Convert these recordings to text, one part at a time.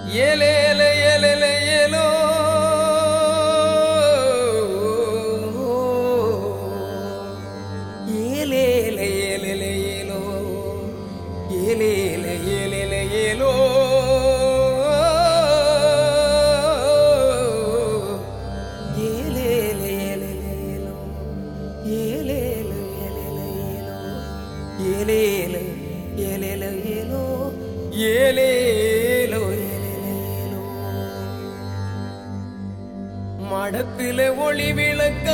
ஏலேல ஏலேல ஏலோ ஏலேல ஏலேல ஏலோ ஏலேல ஏலேல ஏலோ ஏலேல ஏலேல ஏலோ ஏலேல ஏலேல ஏலோ ஏலேல ஏலேல ஏலோ ஏலேலோ மடத்தில ஒளி விளக்க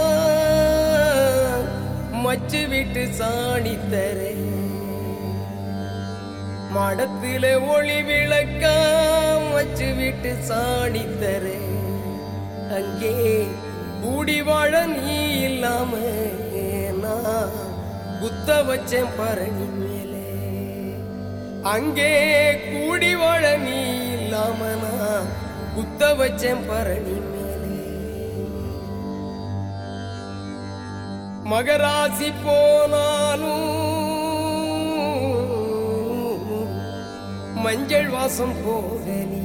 மச்சு விட்டு சாணி தர மடத்தில ஒளி விளக்க மச்சு விட்டு சாணி தர அங்கே கூடி வாழ நீ இல்லாம நான் குத்த வச்சேன் பரணி மேலே அங்கே கூடி வாழ நீ இல்லாம நான் குத்த வச்சேன் பரணி மேலே மகராசி போனாலும் மஞ்சள் வாசம் போகலி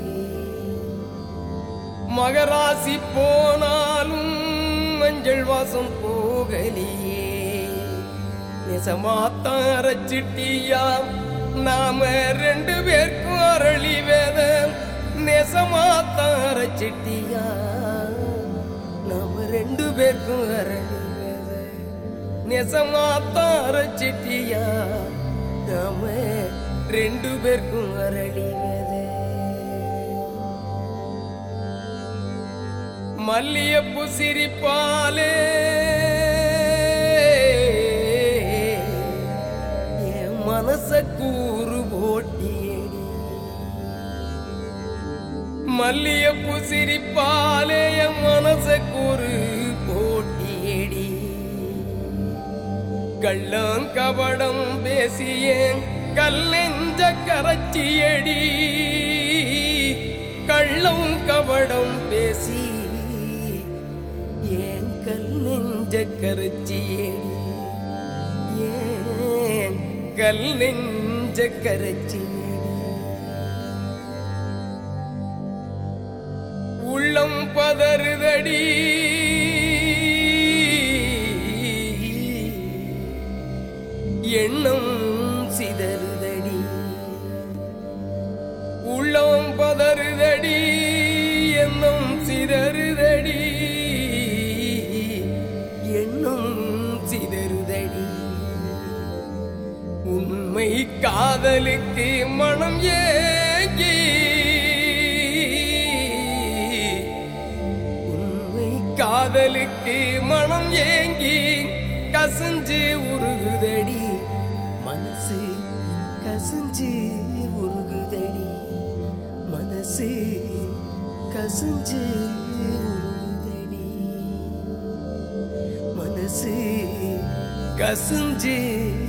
மகராசி போனாலும் மஞ்சள் வாசம் போகலியே நெசமாத்தான் அரைச்சிட்டியா நாம ரெண்டு பேருக்கும் அரளி வேதம் நெசமாத்தான் அரைச்சிட்டியா நாம ரெண்டு பேருக்கும் அரளி நெசமாத்தான் அரைச்சிட்டியா நாம ரெண்டு பேருக்கும் அரளி மல்லியப்பு சிரிப்பாலே என் மனச கூறு போட்டியடி மல்லியப்பு சிரிப்பாலே என் மனச கூறு போட்டியடி கள்ளம் கபடம் பேசியேன் கல்லெஞ்ச கரச்சியடி கள்ளம் கபடம் பேசி ஏன் கல்லெஞ்ச கரச்சியடி ஏன் கல்லெஞ்ச கரச்சியடி உள்ளம் பதறுதடி எண்ணம் சிதறுதடி உள்ளம் பதறுதடி எண்ணம் சிதறுதடி எண்ணம் சிதறுதடி உண்மை காதலுக்கு மனம் ஏங்கி உண்மை காதலுக்கு மனம் ஏங்கி கசஞ்சு உருகுதடி மனசு கசஞ்சு உருகுதடி மனசு கசஞ்சு உருகுதடி மனசு கசஞ்சு